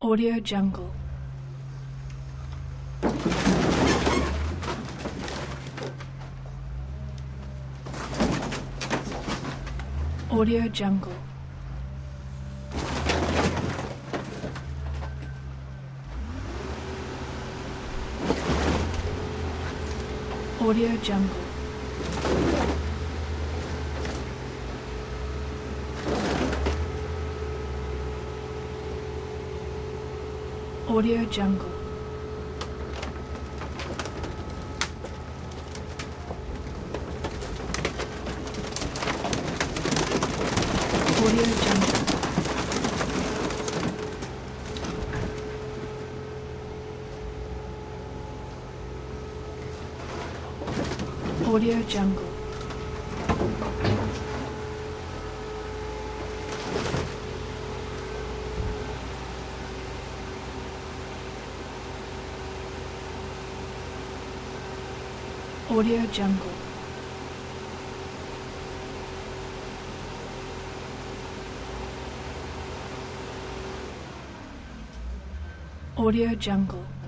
Audio Jungle. Audio Jungle. Audio Jungle. Audio Jungle. Audio Jungle. Audio Jungle. Audio Jungle. Audio Jungle.